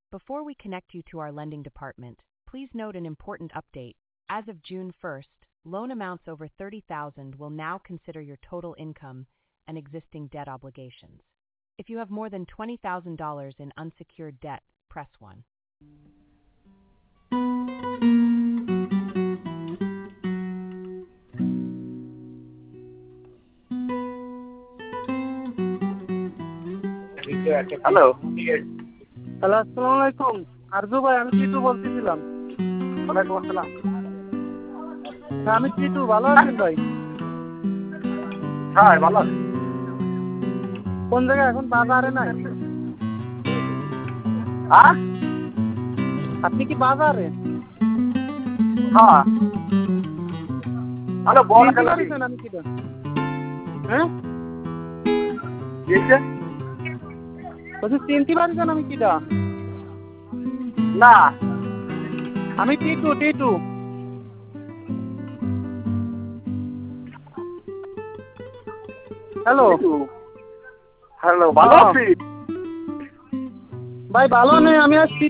Before we connect you to our lending department, please note an important update. As of June 1st, loan amounts over $30,000 will now consider your total income and existing debt obligations. If you have more than $20,000 in unsecured debt, press 1. Hello hello, আসসালামু আলাইকুম। আরজু ভাই, আমি টিটু বলতেছিলাম। ওয়ালাইকুম আসসালাম। হ্যাঁ, আমি টিটু। ভালো আছেন ভাই? হ্যাঁ ভালো আছি। কোন জায়গায়? এখন বাজারে নাকি? হ্যাঁ আপনি কি বাজারে? হ্যাঁ হ্যালো বল। চিনতে পারছেন আমি কিটা? হ্যাঁ, বলছি চিনতে পারছেন আমি কিটা? না আমি টিটু। টিটু হ্যালো হ্যালো ভালো আছি ভাই। ভালো নেই, আমি আজ